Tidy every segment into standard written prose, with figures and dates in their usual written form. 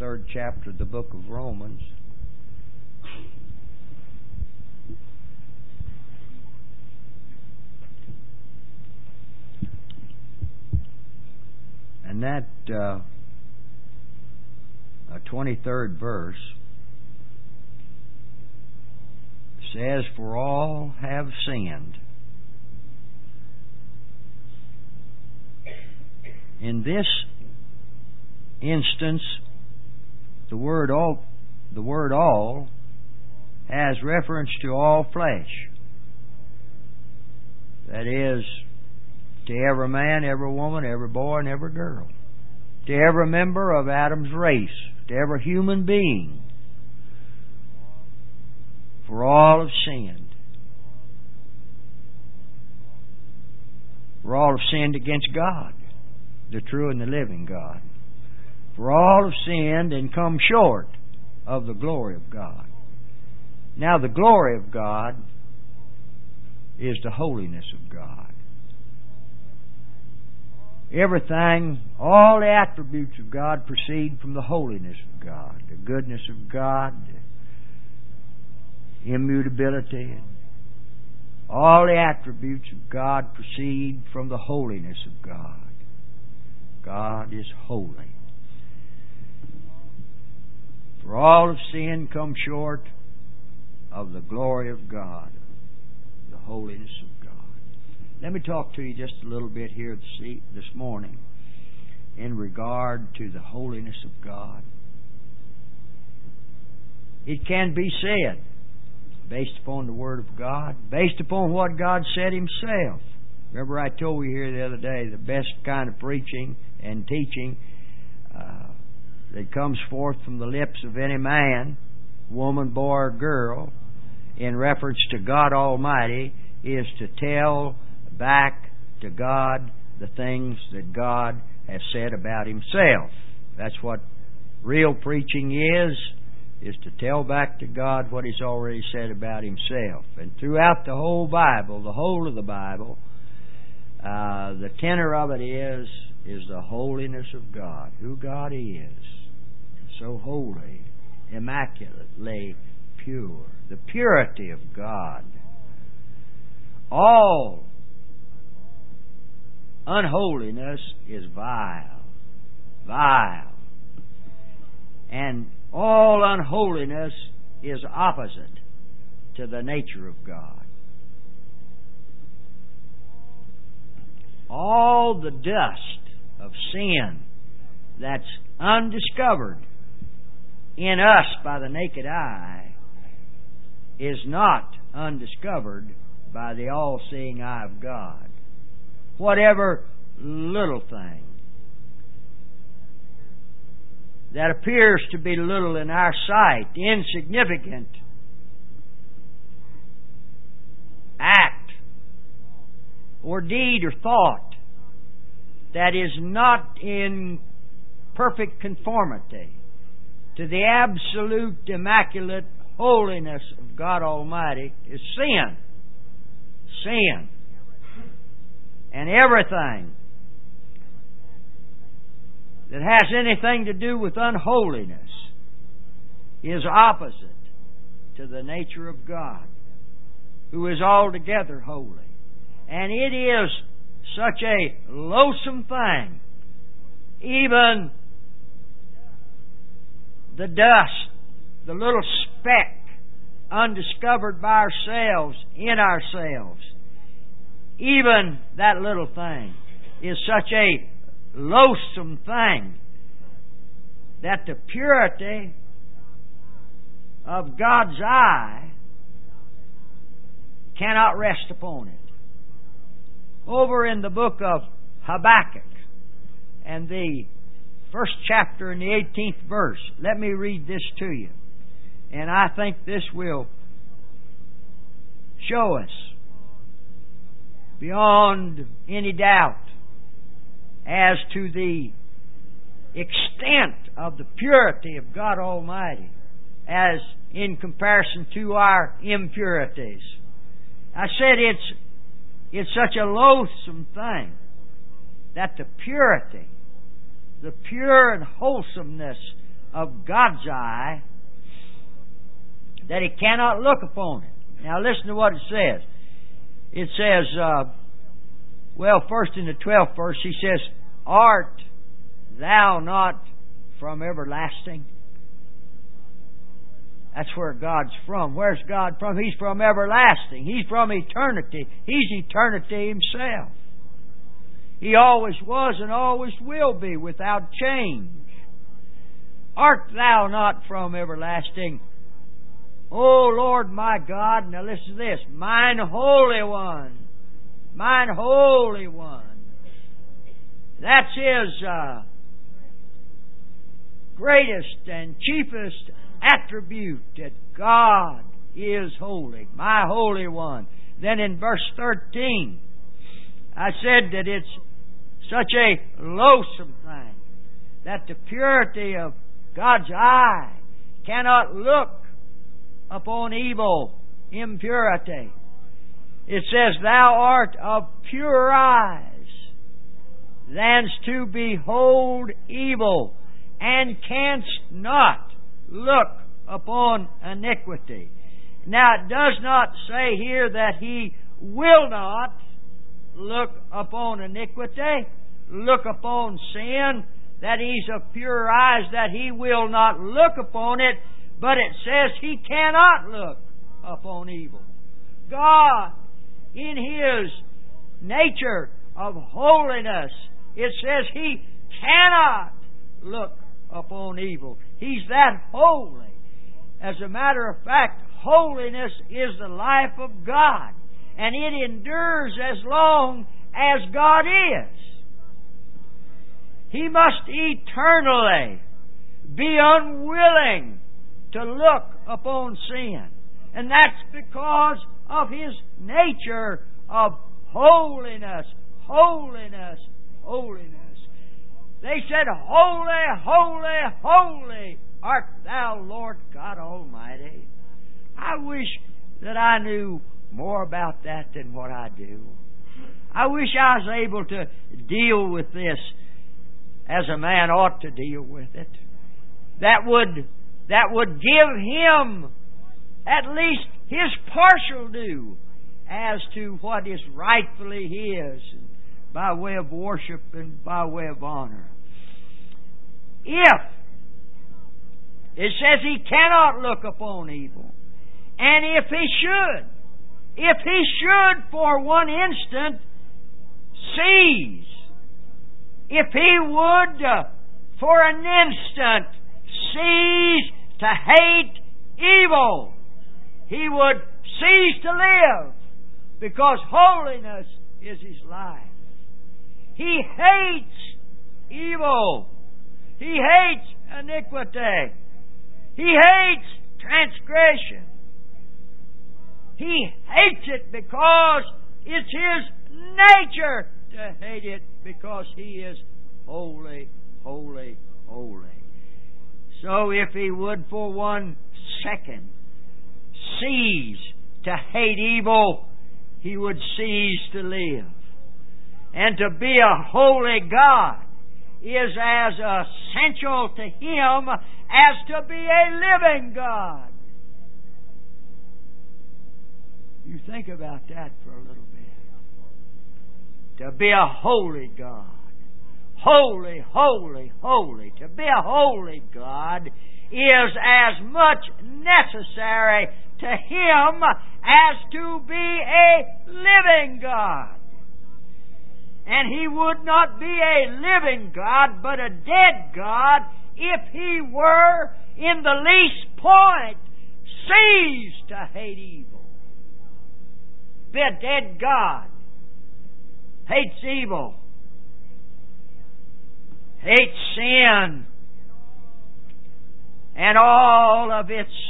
23rd chapter of the book of Romans. And that 23rd verse says, "For all have sinned." In this instance, the word all has reference to all flesh. That is, to every man, every woman, every boy, and every girl. To every member of Adam's race. To every human being. For all have sinned. For all have sinned against God, the true and the living God. For all have sinned and come short of the glory of God. Now, the glory of God is the holiness of God. Everything, all the attributes of God proceed from the holiness of God, the goodness of God, the immutability. All the attributes of God proceed from the holiness of God. God is holy. For all have sinned, come short of the glory of God, the holiness of God. Let me talk to you just a little bit here this morning in regard to the holiness of God. It can be said, based upon the Word of God, based upon what God said Himself. Remember I told you here the other day, the best kind of preaching and teaching that comes forth from the lips of any man, woman, boy, or girl, in reference to God Almighty, is to tell back to God the things that God has said about Himself. That's what real preaching is to tell back to God what He's already said about Himself. And throughout the whole Bible, the whole of the Bible, the tenor of it is the holiness of God, who God is. So holy, immaculately pure. The purity of God. All unholiness is vile. Vile. And all unholiness is opposite to the nature of God. All the dust of sin that's undiscovered in us by the naked eye is not undiscovered by the all-seeing eye of God. Whatever little thing that appears to be little in our sight, insignificant act or deed or thought that is not in perfect conformity to the absolute, immaculate holiness of God Almighty is sin. Sin. And everything that has anything to do with unholiness is opposite to the nature of God, who is altogether holy. And it is such a loathsome thing, even the dust, the little speck undiscovered by ourselves, in ourselves, even that little thing is such a loathsome thing that the purity of God's eye cannot rest upon it. Over in the book of Habakkuk and the first chapter in the 18th verse, let me read this to you. And I think this will show us beyond any doubt as to the extent of the purity of God Almighty as in comparison to our impurities. I said it's such a loathsome thing that the purity, the pure and wholesomeness of God's eye that He cannot look upon it. Now listen to what it says. It says, first in the 12th verse, He says, Art thou not from everlasting? That's where God's from. Where's God from? He's from everlasting. He's from eternity. He's eternity Himself. He always was and always will be without change. Art thou not from everlasting? O Lord my God, now listen to this, mine Holy One. Mine Holy One. That's His greatest and chiefest attribute, that God is holy. My Holy One. Then in verse 13, I said that it's such a loathsome thing that the purity of God's eye cannot look upon evil, impurity. It says, Thou art of pure eyes, thanst to behold evil, and canst not look upon iniquity. Now it does not say here that He will not look upon iniquity, look upon sin, that He's of pure eyes, that He will not look upon it, but it says He cannot look upon evil. God, in His nature of holiness, it says He cannot look upon evil. He's that holy. As a matter of fact, holiness is the life of God, and it endures as long as God is. He must eternally be unwilling to look upon sin. And that's because of His nature of holiness, holiness, holiness. They said, Holy, holy, holy art Thou, Lord God Almighty. I wish that I knew more about that than what I do. I wish I was able to deal with this as a man ought to deal with it. That would give him at least his partial due as to what is rightfully his, by way of worship and by way of honor. If it says He cannot look upon evil, and if He should for one instant cease, if He would for an instant cease to hate evil, He would cease to live, because holiness is His life. He hates evil. He hates iniquity. He hates transgression. He hates it because it's His nature to hate it, because He is holy, holy, holy. So if He would for one second cease to hate evil, He would cease to live. And to be a holy God is as essential to Him as to be a living God. You think about that for a little bit. To be a holy God. Holy, holy, holy. To be a holy God is as much necessary to Him as to be a living God. And He would not be a living God, but a dead God, if He were in the least point ceased to hate evil. Be a dead God. Hates evil. Hates sin. And all of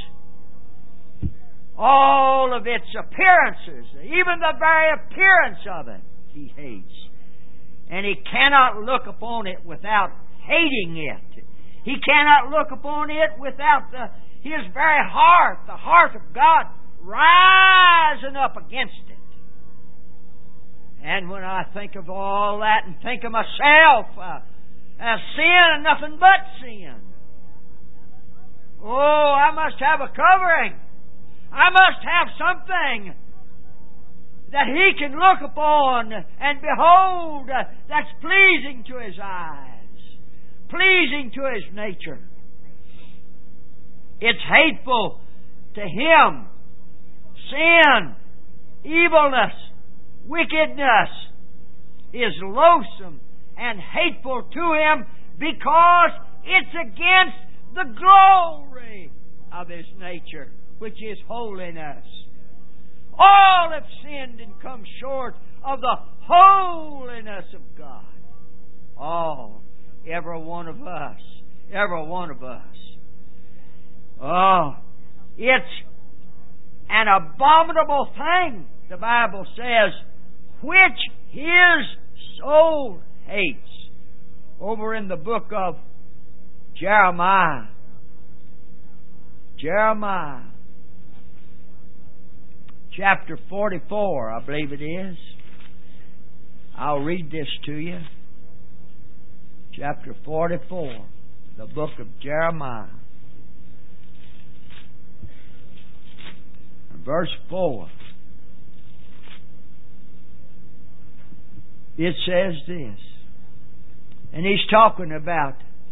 its appearances, even the very appearance of it, He hates. And He cannot look upon it without hating it. He cannot look upon it without His very heart, the heart of God, rising up against it. And when I think of all that and think of myself as sin and nothing but sin, Oh, I must have a covering. I must have something that He can look upon and behold that's pleasing to His eyes, pleasing to His nature. It's hateful to Him. Sin, evilness, wickedness is loathsome and hateful to Him because it's against the glory of His nature, which is holiness. All have sinned and come short of the holiness of God. All, every one of us, every one of us. Oh, it's an abominable thing, the Bible says, which His soul hates. Over in the book of Jeremiah, chapter 44, I believe it is. I'll read this to you. Chapter 44, the book of Jeremiah. Verse 4. It says this. And he's talking about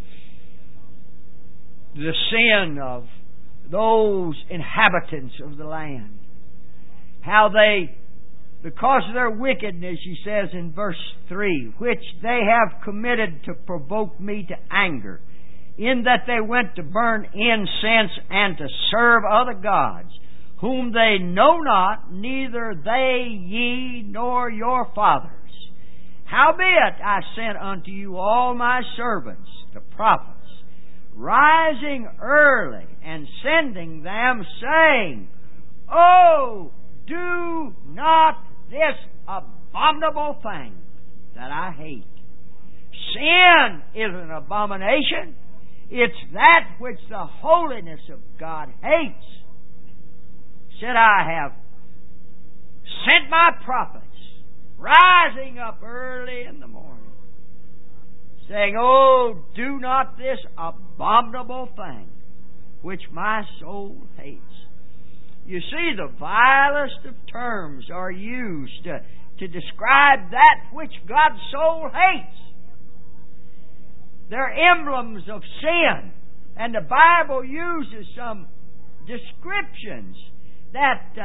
the sin of those inhabitants of the land. How they, because of their wickedness, he says in verse 3, which they have committed to provoke me to anger, in that they went to burn incense and to serve other gods, whom they know not, neither they, ye, nor your fathers. Howbeit I sent unto you all my servants, the prophets, rising early and sending them, saying, Oh, do not this abominable thing that I hate. Sin is an abomination. It's that which the holiness of God hates. Said, I have sent my prophets, rising up early in the morning, saying, Oh, do not this abominable thing which my soul hates. You see, the vilest of terms are used to describe that which God's soul hates. They're emblems of sin, and the Bible uses some descriptions that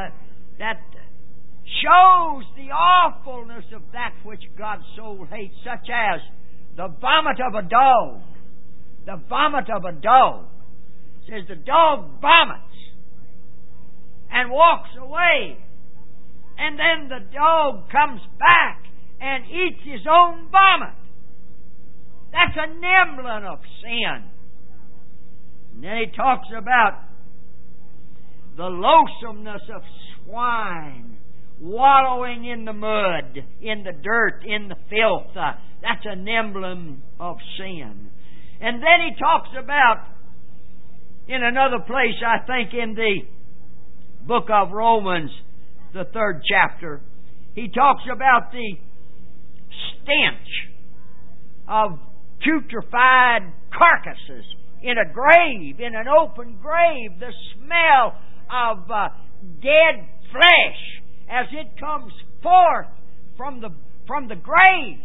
shows the awfulness of that which God's soul hates, such as the vomit of a dog. The vomit of a dog. It says the dog vomits and walks away, and then the dog comes back and eats his own vomit. That's an emblem of sin. And then he talks about the loathsomeness of swine wallowing in the mud, in the dirt, in the filth. That's an emblem of sin. And then he talks about, in another place, I think in the book of Romans, the 3rd chapter, he talks about the stench of putrefied carcasses in a grave, in an open grave, the smell of dead flesh as it comes forth from the grave.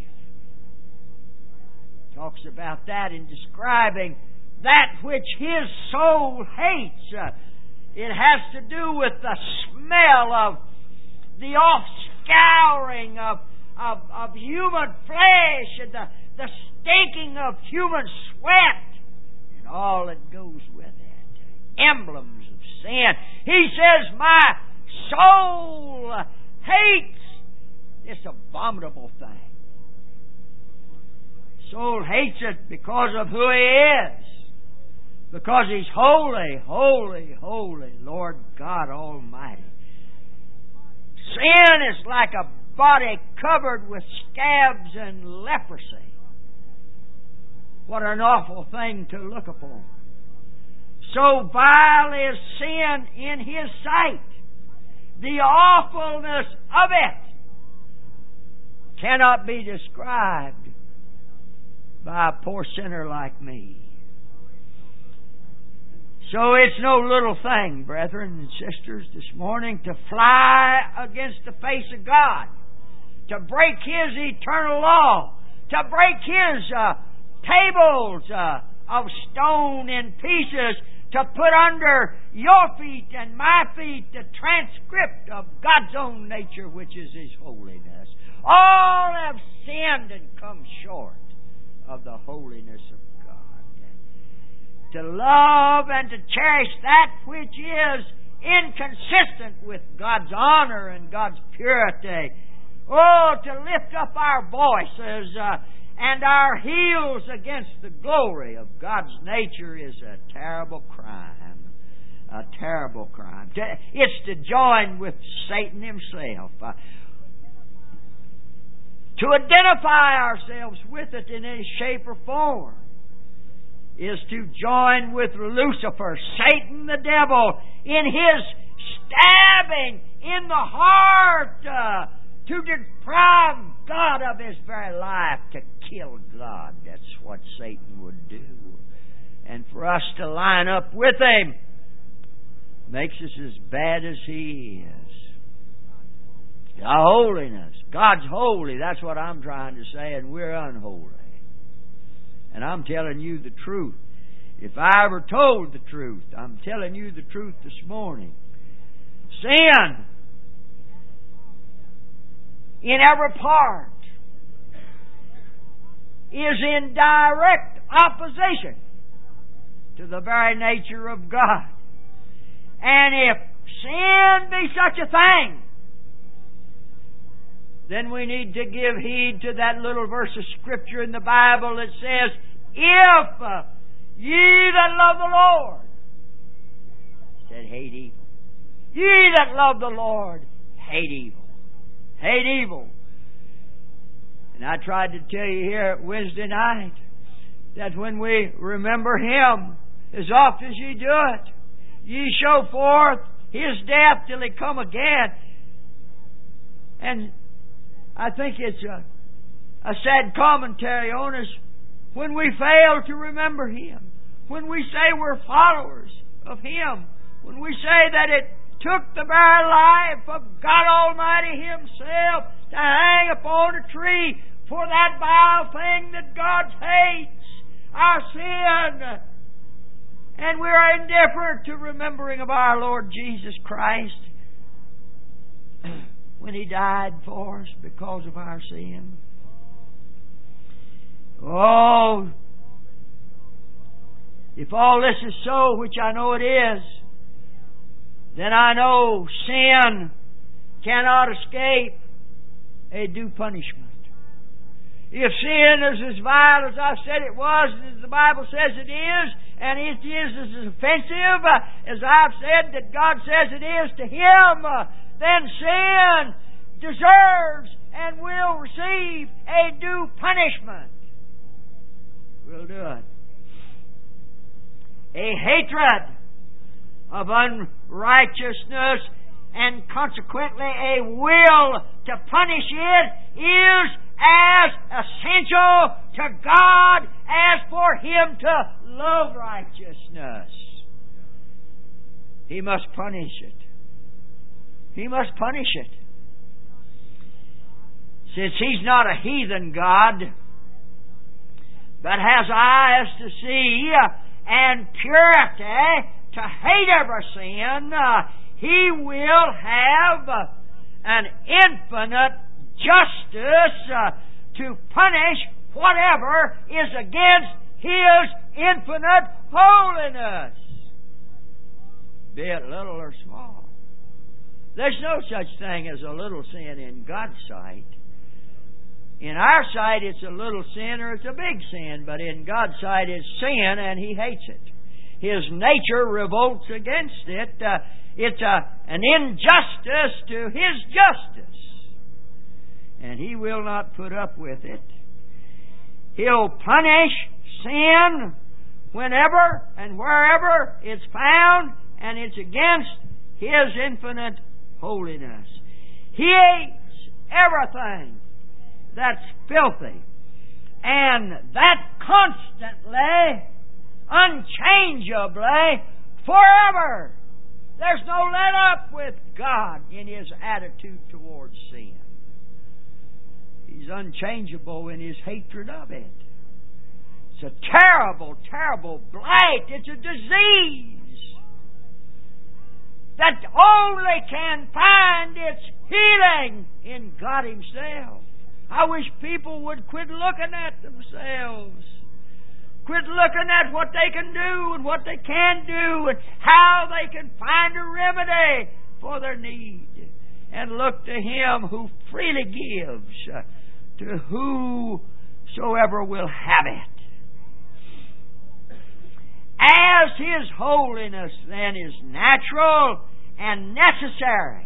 Talks about that in describing that which his soul hates. It has to do with the smell of the offscouring of human flesh and the stinking of human sweat and all that goes with it. Emblems of sin. He says, my soul hates this abominable thing. Soul hates it because of who He is. Because He's holy, holy, holy, Lord God Almighty. Sin is like a body covered with scabs and leprosy. What an awful thing to look upon. So vile is sin in His sight. The awfulness of it cannot be described by a poor sinner like me. So it's no little thing, brethren and sisters, this morning to fly against the face of God, to break His eternal law, to break His tables of stone in pieces, to put under your feet and my feet the transcript of God's own nature, which is His holiness. All have sinned and come short of the holiness of God. To love and to cherish that which is inconsistent with God's honor and God's purity. Oh, to lift up our voices and our heels against the glory of God's nature is a terrible crime. A terrible crime. It's to join with Satan himself. To identify ourselves with it in any shape or form is to join with Lucifer, Satan the devil, in his stabbing in the heart to deprive God of His very life, to kill God. That's what Satan would do. And for us to line up with him makes us as bad as he is. Our holiness. God's holy. That's what I'm trying to say, and we're unholy. And I'm telling you the truth. If I ever told the truth, I'm telling you the truth this morning. Sin in every part is in direct opposition to the very nature of God. And if sin be such a thing, then we need to give heed to that little verse of Scripture in the Bible that says, if ye that love the Lord, said hate evil. Ye that love the Lord, hate evil. Hate evil. And I tried to tell you here at Wednesday night that when we remember Him, as oft as ye do it, ye show forth His death till He come again. And I think it's a sad commentary on us when we fail to remember Him, when we say we're followers of Him, when we say that it took the very life of God Almighty Himself to hang upon a tree for that vile thing that God hates, our sin. And we are indifferent to remembering of our Lord Jesus Christ when He died for us because of our sin. Oh, if all this is so, which I know it is, then I know sin cannot escape a due punishment. If sin is as vile as I said it was, as the Bible says it is, and it is as offensive as I've said that God says it is to Him, then sin deserves and will receive a due punishment. We'll do it. A hatred of unrighteousness and consequently a will to punish it is as essential to God as for Him to love righteousness. He must punish it. He must punish it. Since He's not a heathen God, but has eyes to see and purity to hate every sin, He will have an infinite justice to punish whatever is against His infinite holiness, be it little or small. There's no such thing as a little sin in God's sight. In our sight, it's a little sin or it's a big sin, but in God's sight, it's sin and He hates it. His nature revolts against it. It's an injustice to His justice. And He will not put up with it. He'll punish sin whenever and wherever it's found, and it's against His infinite holiness. He hates everything that's filthy, and that constantly, unchangeably forever. There's no let up with God in His attitude towards sin. He's unchangeable in His hatred of it. It's a terrible, terrible blight. It's a disease that only can find its healing in God Himself. I wish people would quit looking at themselves. Quit looking at what they can do and what they can do and how they can find a remedy for their need. And look to Him who freely gives to whosoever will have it. As His holiness then is natural and necessary,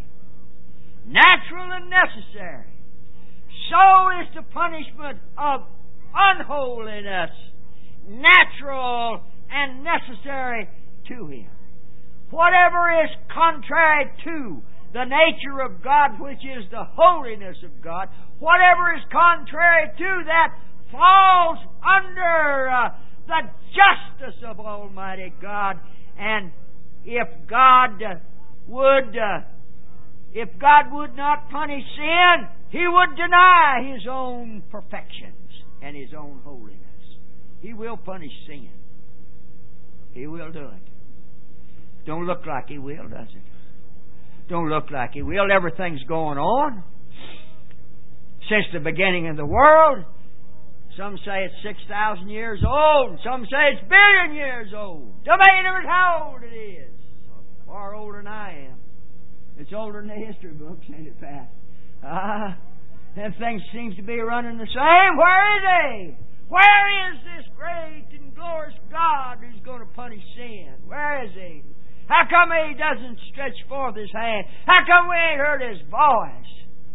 so is the punishment of unholiness natural and necessary to Him. Whatever is contrary to the nature of God, which is the holiness of God, whatever is contrary to that falls under the justice of Almighty God. And if God would not punish sin, He would deny His own perfections and His own holiness. He will punish sin. He will do it. Don't look like He will, does it? Don't look like He will. Everything's going on since the beginning of the world. Some say it's 6,000 years old, and some say it's 1 billion years old. Don't matter how old it is. Far older than I am. It's older than the history books, ain't it, Pat? And things seems to be running the same. Where is He? Where is this great and glorious God who's going to punish sin? Where is He? How come He doesn't stretch forth His hand? How come we ain't heard His voice?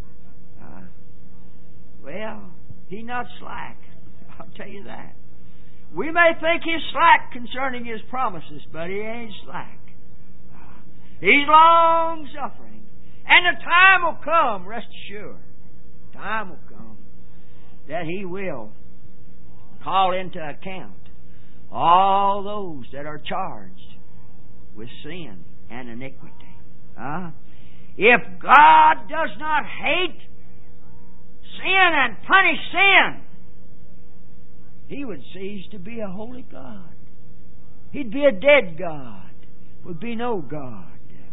Well, He's not slack. I'll tell you that. We may think He's slack concerning His promises, but He ain't slack. He's long-suffering. And the time will come, rest assured, time will come that He will call into account all those that are charged with sin and iniquity. If God does not hate sin and punish sin, He would cease to be a holy God. He'd be a dead God. Would be no God.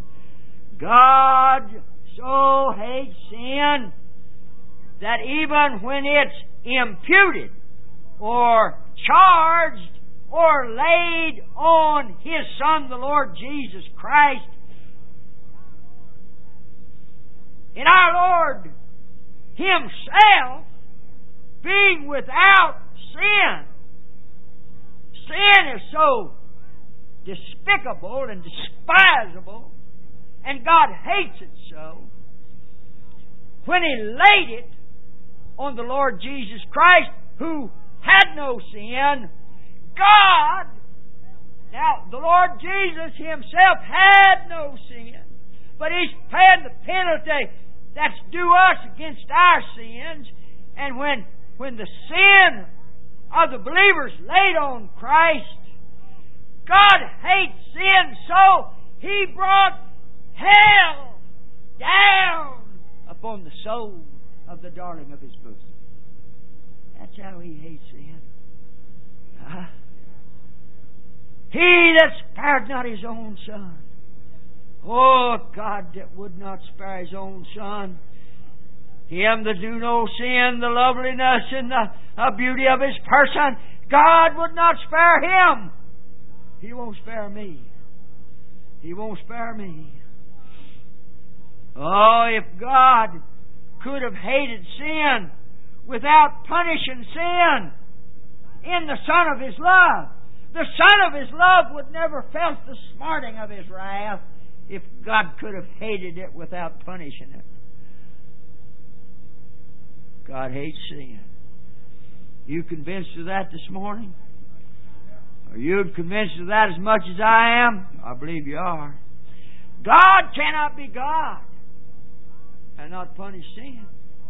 God so hates sin that even when it's imputed or charged or laid on His Son, the Lord Jesus Christ, and our Lord Himself being without sin. Sin is so despicable and despisable, and God hates it so. When He laid it on the Lord Jesus Christ, who had no sin, God, now the Lord Jesus Himself had no sin, but He's paid the penalty that's due us against our sins. And when the sin of the believers laid on Christ, God hates sin, so He brought hell down upon the soul of the darling of His bosom. That's how He hates sin. He that spared not His own Son. Oh, God that would not spare His own Son. Him that knew no sin, the loveliness and the beauty of His person, God would not spare Him. He won't spare me. He won't spare me. Oh, if God could have hated sin without punishing sin in the Son of His love, the Son of His love would never felt the smarting of His wrath if God could have hated it without punishing it. God hates sin. You convinced of that this morning? Are you convinced of that as much as I am? I believe you are. God cannot be God and not punish sin.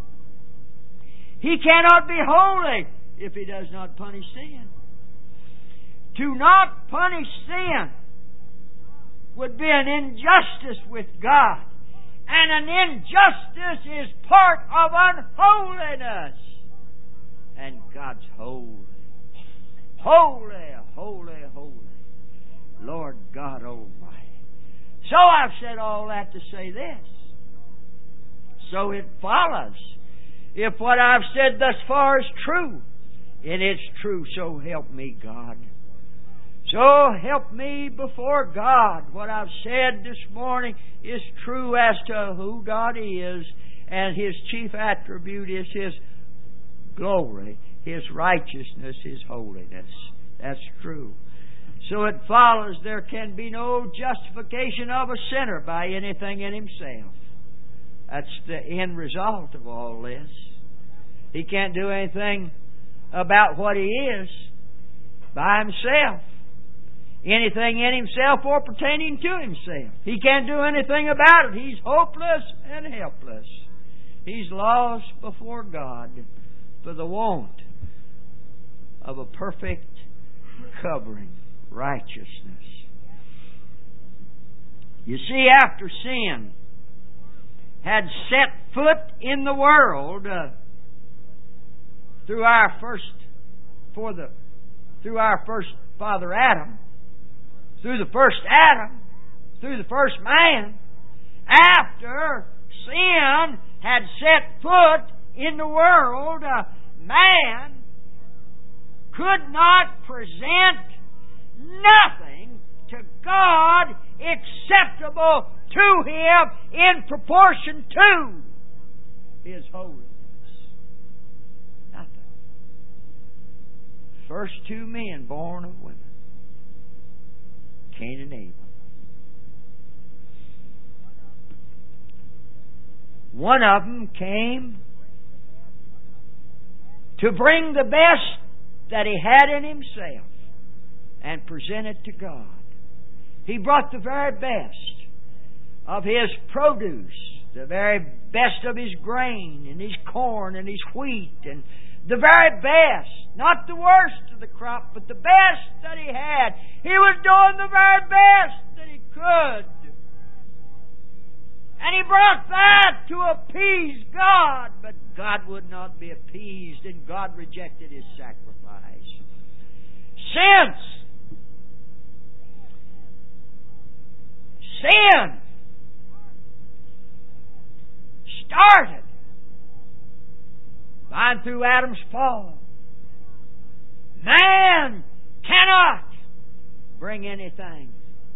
He cannot be holy if He does not punish sin. To not punish sin would be an injustice with God. And an injustice is part of unholiness. And God's holy. Holy, holy, holy. Lord God Almighty. So I've said all that to say this. So it follows. If what I've said thus far is true, and it's true, so help me God. So help me before God. What I've said this morning is true as to who God is, and His chief attribute is His glory, His righteousness, His holiness. That's true. So it follows there can be no justification of a sinner by anything in himself. That's the end result of all this. He can't do anything about what he is by himself. Anything in himself or pertaining to himself. He can't do anything about it. He's hopeless and helpless. He's lost before God for the want of a perfect covering, righteousness. You see, after sin had set foot in the world through our first father Adam, through the first man, after sin had set foot in the world, man could not present nothing to God acceptable to Him in proportion to His holiness. Nothing. First two men born of women, Cain and Abel. One of them came to bring the best that he had in himself and present it to God. He brought the very best of his produce, the very best of his grain and his corn and his wheat, and the very best, not the worst of the crop, but the best that he had. He was doing the very best that he could. And he brought that to appease God, but God would not be appeased, and God rejected his sacrifice. Since sin started by and through Adam's fall, man cannot bring anything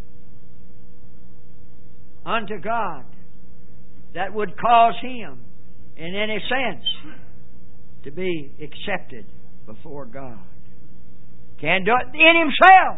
unto God that would cause him, in any sense, to be accepted before God. Can't do it in himself.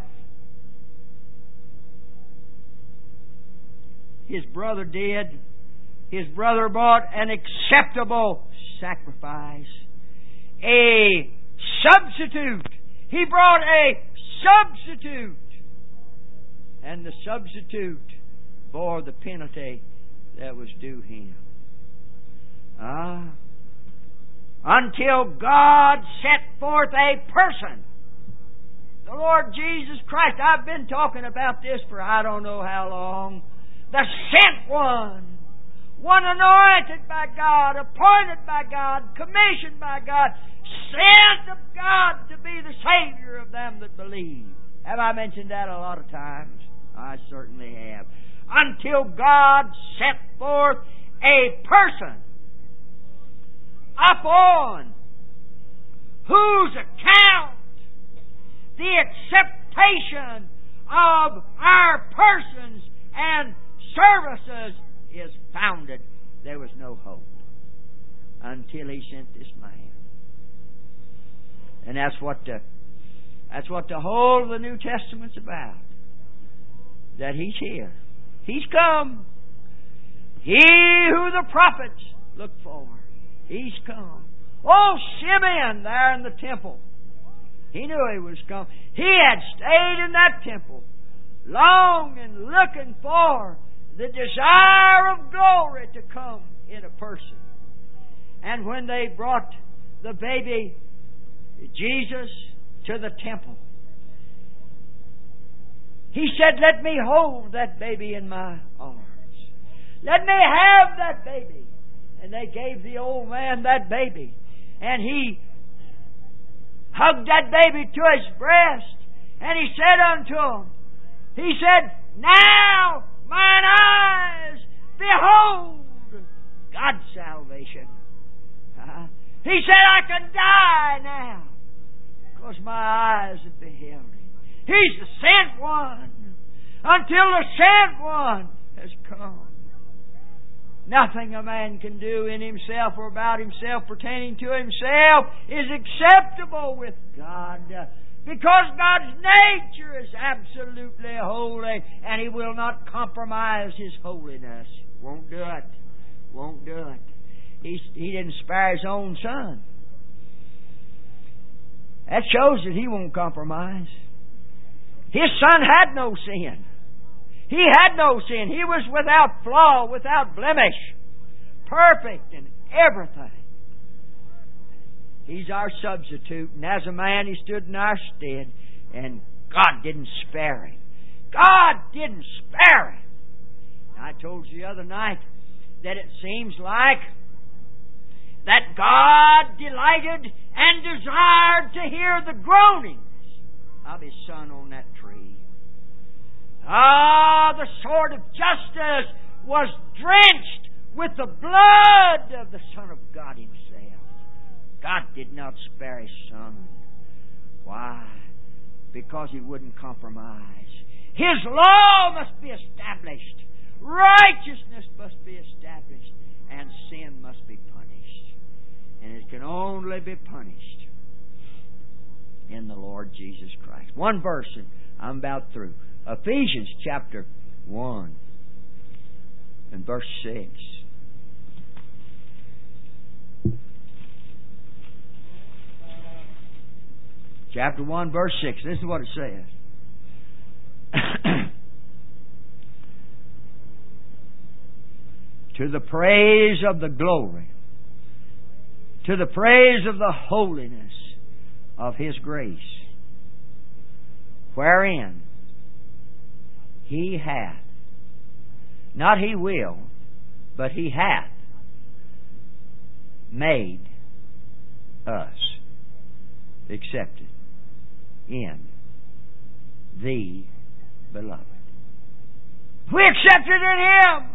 His brother did. His brother brought an acceptable sacrifice. A substitute. He brought a substitute. And the substitute bore the penalty that was due him. Until God set forth a person, the Lord Jesus Christ. I've been talking about this for I don't know how long. The sent one anointed by God, appointed by God, commissioned by God, sent of God to be the Savior of them that believe. Have I mentioned that a lot of times? I certainly have. Until God set forth a person upon whose account the acceptation of our persons and services is founded. There was no hope until He sent this man. And that's what the whole of the New Testament's about. That He's here. He's come. He who the prophets looked for. He's come. Oh, Simeon there in the temple. He knew He was come. He had stayed in that temple long and looking for the desire of glory to come in a person. And when they brought the baby Jesus to the temple, He said, let me hold that baby in my arms. Let me have that baby. And they gave the old man that baby. And he hugged that baby to his breast. And he said unto him, he said, now mine eyes behold God's salvation. He said, I can die now because my eyes have beheld Him. He's the sent one until the sent one has come. Nothing a man can do in himself or about himself pertaining to himself is acceptable with God, because God's nature is absolutely holy and He will not compromise His holiness. Won't do it. Won't do it. He didn't spare His own Son. That shows that He won't compromise. His Son had no sin. He had no sin. He was without flaw, without blemish, perfect in everything. He's our substitute, and as a man He stood in our stead, and God didn't spare Him. God didn't spare Him. I told you the other night that it seems like that God delighted and desired to hear the groanings of His Son on that tree. The sword of justice was drenched with the blood of the Son of God Himself. God did not spare His Son. Why? Because He wouldn't compromise. His law must be established. Righteousness must be established. And sin must be punished. And it can only be punished in the Lord Jesus Christ. One verse, and I'm about through. Ephesians chapter 1 and verse 6. Chapter 1 verse 6. This is what it says. To the praise of the glory, to the praise of the holiness of His grace, wherein He hath, not He will, but He hath made us accepted in the Beloved. We accepted in Him.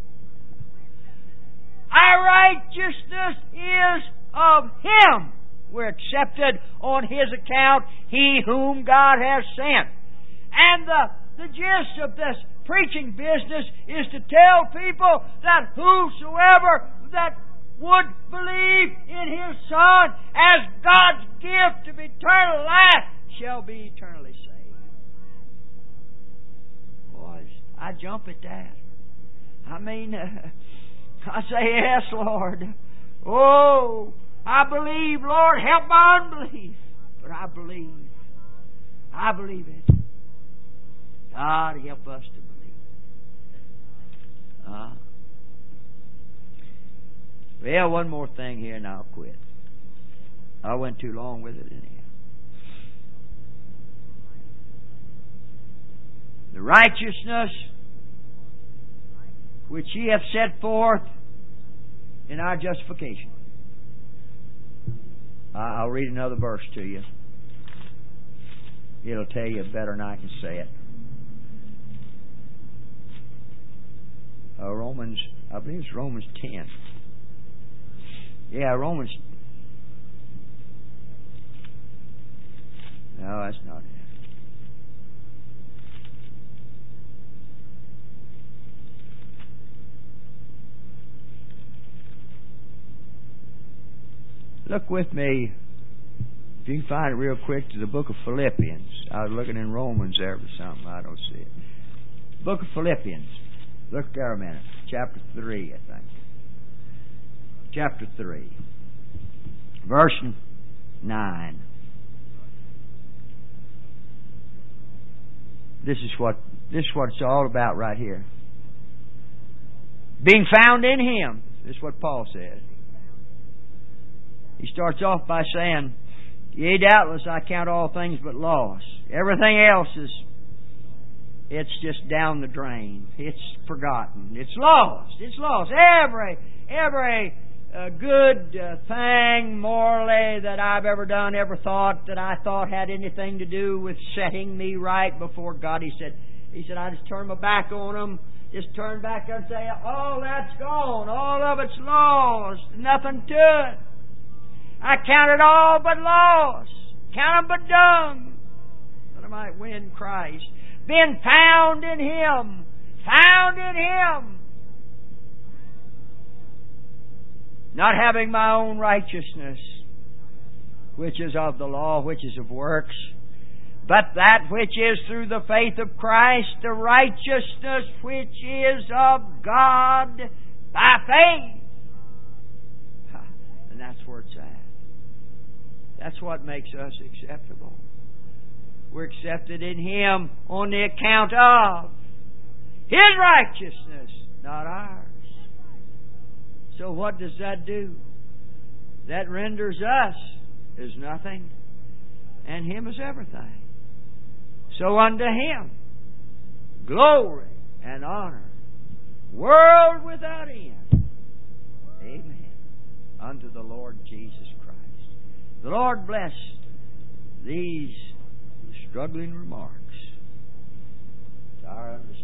Our righteousness is of Him. We're accepted on His account, He whom God has sent. And the gist of this preaching business is to tell people that whosoever that would believe in His Son as God's gift of eternal life shall be eternally saved. Boys, I jump at that. I mean, I say, yes, Lord. Oh, I believe, Lord, help my unbelief. But I believe. I believe it. God, help us to believe. Well, one more thing here and I'll quit. I went too long with it anyhow. The righteousness which ye have set forth in our justification. I'll read another verse to you. It'll tell you better than I can say it. Romans, I believe it's Romans 10. Yeah, Romans. No, that's not it. Look with me, if you can find it real quick, to the book of Philippians. I was looking in Romans there for something. I don't see it. Book of Philippians. Look there a minute. Chapter 3, I think. Chapter 3. Verse 9. This is what it's all about right here. Being found in Him. This is what Paul said. He starts off by saying, yea, doubtless I count all things but loss. Everything else is it's just down the drain. It's forgotten. It's lost. It's lost. Every good thing morally that I've ever done, ever thought that I thought had anything to do with setting me right before God. He said, I just turn my back on them. Just turn back and say, all that's gone. All of it's lost. Nothing to it. I count it all but loss. Count them but dung. That I might win Christ. Been found in Him. Found in Him. Not having my own righteousness, which is of the law, which is of works, but that which is through the faith of Christ, the righteousness which is of God by faith. And that's where it's at. That's what makes us acceptable. We're accepted in Him on the account of His righteousness, not ours. So what does that do? That renders us as nothing and Him as everything. So unto Him glory and honor, world without end. Amen. Unto the Lord Jesus Christ. The Lord bless these struggling remarks to our understanding.